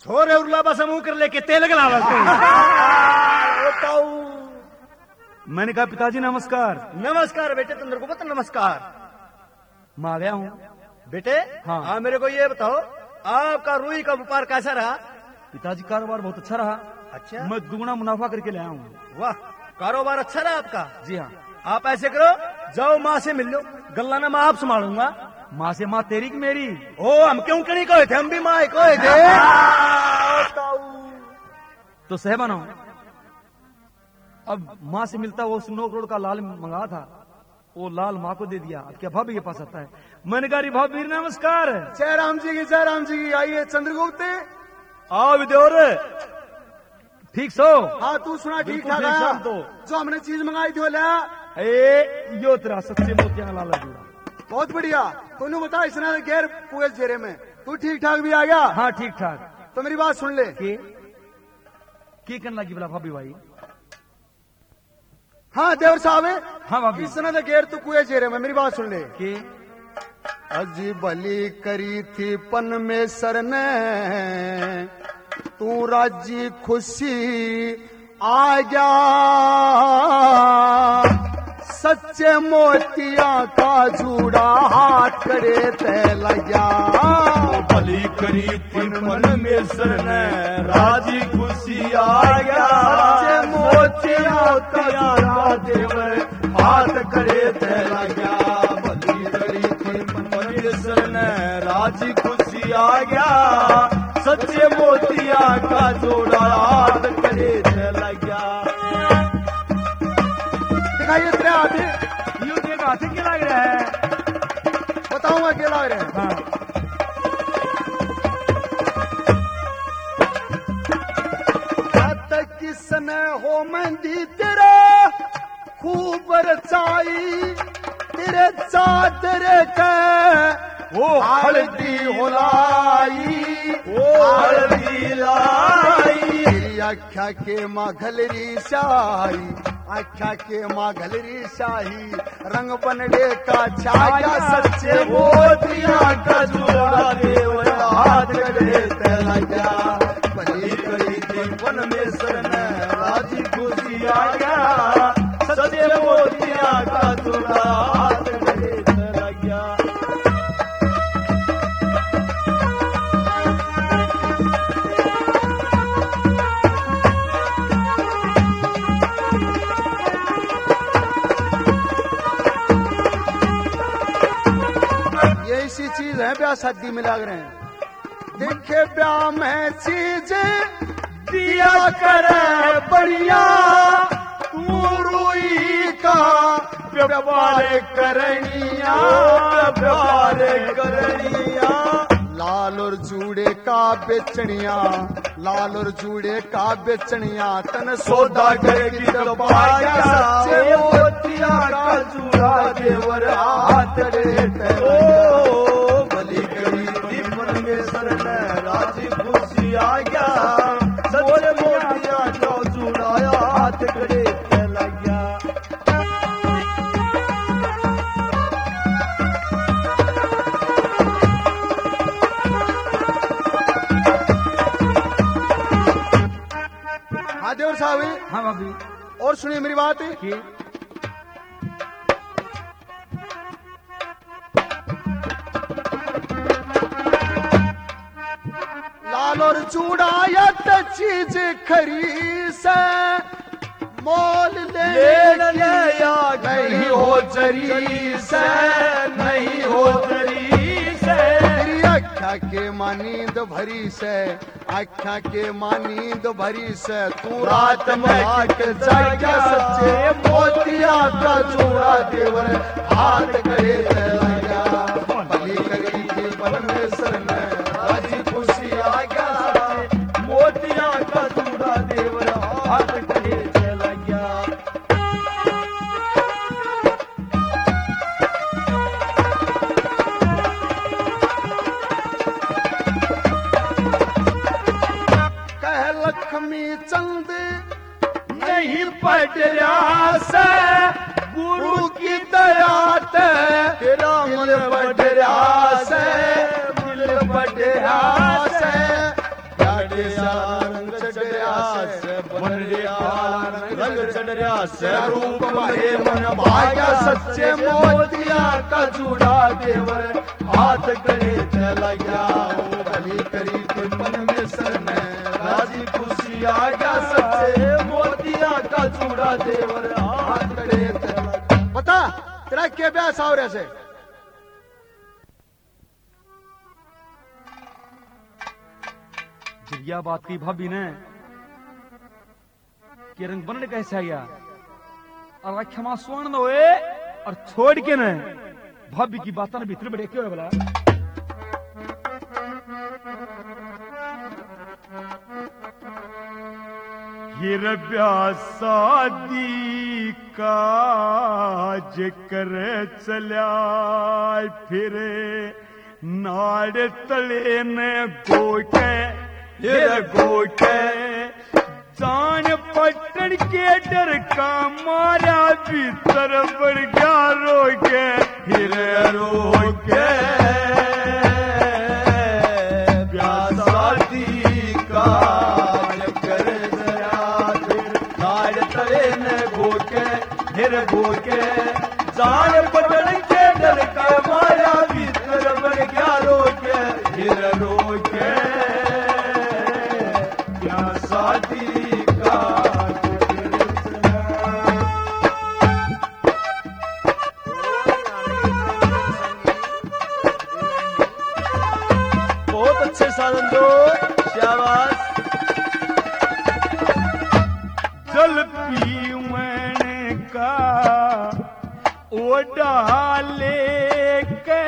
थोड़े उरला बस मुंह कर लेके तेल गलावा मैंने कहा पिताजी नमस्कार। नमस्कार बेटे, तुम को पता नमस्कार। मैं आ गया हूँ बेटे। हाँ मेरे को ये बताओ, आपका रुई का व्यापार कैसा रहा? पिताजी कारोबार बहुत अच्छा रहा। अच्छा, मैं दुगुना मुनाफा करके लाया हूँ। वाह, कारोबार अच्छा रहा आपका? जी हाँ। आप ऐसे करो, जाओ माँ से मिल लो, गल्ला ना मैं आप संभालूंगा। माँ से माँ तेरी की मेरी? ओ, हम क्यों कहीं कहे थे, हम भी माँ कहे थे। तो सह बनो। अब माँ से मिलता वो 9 करोड़ का लाल मंगा था, वो लाल माँ को दे दिया। अब क्या भाभी के पास आता है। मैंने कहा भाभी नमस्कार। जय राम जी की, जय राम जी की। आइए चंद्रगुप्त। आओ विद्योर, ठीक सो? हाँ तू सुना, ठीक ठाक है है? तो जो हमने चीज मंगाई थी वो ला। यो तेरा सच्चे मोतिया का लाला जुड़ा। बहुत बढ़िया। तूने बता, इसने गैर पूरे चेहरे में तू ठीक ठाक भी आ गया? हाँ ठीक ठाक। तो मेरी बात सुन ले। की करने लगी बोला भाभी भाई? हाँ देवर साहब है। हाँ भाभी। इसने तो गैर तू कुए चेहरे में, मेरी बात सुन ले। के अजी भली करी थी पन में सरने, तू राजी खुशी आ गया, सच्चे मोतिया का जूड़ा हाथ करे ते लगा। भली करी थी मन में सरने, राजी खुशी आ गया, सच्चे मोतिया का जूड़ा देवर हाथ करे ते लगा। भली करी थी मन में सरने, राजी खुशी आ गया, सच्चे मोतिया का जोड़ा हाथ करे ते लगा। दिखाइए तेरे हाथ। यूं देखो हाथ क्या लग रहा है? बताऊंगा क्या लग रहा है। हाँ। किसने हो मेहंदी तेरा खूब रचाई, तेरे चादरे के वो हल्दी होलाई, वो हल्दी लाई, तेरी आख्या के माघलरी शाही, आख्या के माघलरी शाही, रंग बनडे का छाया, सच्चे मोतिया का जोड़ा देवर हाथ करे ते लगा। भली करी थी वन में सरने, राजी खुशी आ गया, सच्चे मोतिया का जोड़ा हाथ करे ते लगा। ये ऐसी चीज है ब्याह शादी में लग रहे हैं। देखे ब्याह में चीज दिया करे बढ़िया, तू रुई का व्यापार करनिया, व्यापार करनिया, लाल और जूड़े का बेचनिया, लाल और जूड़े का बेचनिया, तन सौदा करके दबाया, सच्चे मोतिया का जूड़ा देवर हाथ रेट। ओ भली करी थी मन में सरने, राजी खुशी आ गया, सच्चे मोतिया का जुड़ाया हाथ करे ते लगा। हाँ देवर साहब। हाँ भाभी। और सुनिए मेरी बात। लाल और चूड़ायत चीज खरी से मोल ले या नहीं हो जरी से, नहीं हो जरी से, तेरी आख्या के मानींद भरी से, आख्या के मानींद भरी से, तू रात में आके जागा, सच्चे मोतिया का चूड़ा देवर हाथ करे ते लगा। भली करी थी वन में सरने, राजी खुशी आ गया, मोतिया का चूड़ा देवर हाथ करे ते लगा। कह लक्ष्मी चंद नहीं पढ़ रहा से, गुरु की दया ते तेरा मन बढ़ रहा से, दिल बढ़ रहा से, चढ़िया रंग चढ़िया से बनरिया रंग चढ़िया से रूप में मन भाग्या सच्चे मोतिया का चूड़ा देवर हाथ करे ते लग्या भली करी के मन में शरण राजी खुशी आ गया सच्चे मोतिया का चूड़ा देवर हाथ करे ते लग्या। बता तेरा क्या ब्याह सावरे से जब यह बात की भाभी ने कि रंग बनने कैसे आ गया और क्षमा स्वर्ण हुए और छोड़ के न भाभी की बात ना भीतर बैठे क्यों है बोला ये ब्याह शादी काज कर चल्या फिर नाड़ तले ने गोटे गोटे जान पटन के डर का मारा भीतर बढ़ गया रोके फिर रोके ब्याह शादी का कर जरा फिर नाड़ तले ने गोके फिर गोके जान पटन के डर का मारा भीतर बढ़ गया रोके फिर रोके शादी का बहुत अच्छे साधन दो शाबाश। जल पीवन का ओ डाले के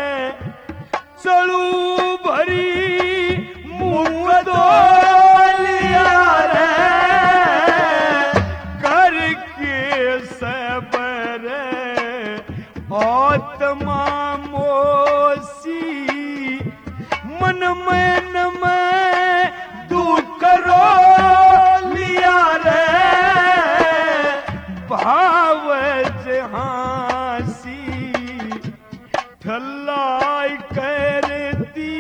चलू भरी मुँह दो आत्मा मोसी मन में दुख रो लिया रे भाव जहाँसी ठल्लाई करती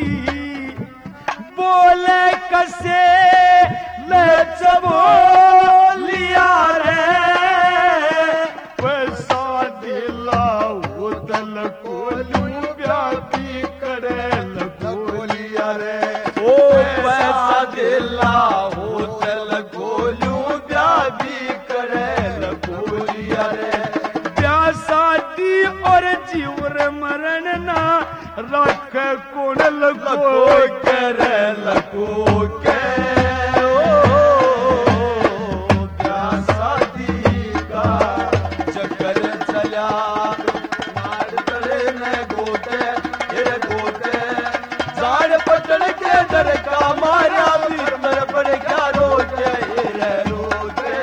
बोले कसे ले चबो लिया रे पैसा दिला व्यापी करे लगोलिया रे ओ पैसा दिला होटल गोलू व्यापी करे लगोलिया रे ब्याह शादी और जीवर मरण ना रख कौन लगो करे लगो के ब्याह शादी का चक्कर चला डर का मारा भीतर पड़ गया रोके रोके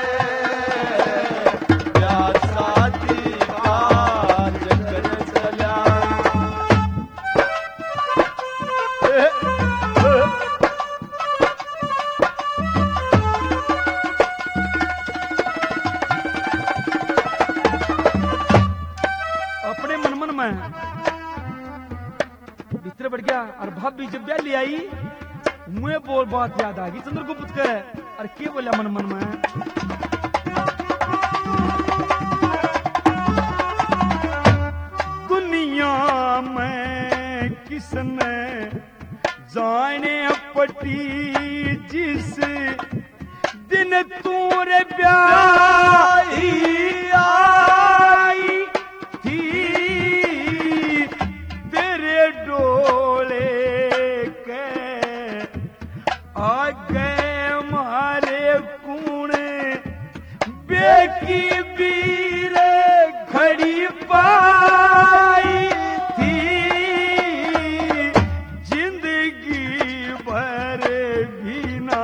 ब्याह शादी का चक्कर चला अपने मन में भीतर बढ़ गया और भाभी जब ब्याह ले आई मुझे बोल बात याद आ गई चंद्रगुप्त के और क्या बोला मन में दुनिया में किसने जाने पटी जिस दिन तूरे ब्याह आई थी तेरे डोले के आ गए मारे कूणे बेकी बीर खड़ी पाई थी जिंदगी भर भी ना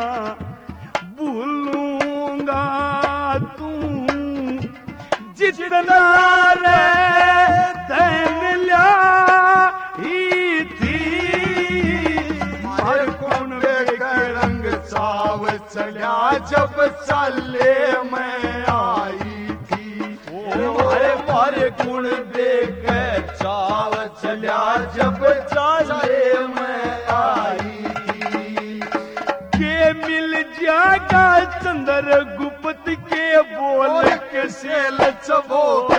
भूलूंगा तू जितना रे धन लाई थी हर कौन रंग चाव चला जब चले मैं आई थी हमारे गुण देख चाव चला जब चले मैं आई थी जागा चंद्र गुप्त के बोल के सेल चबो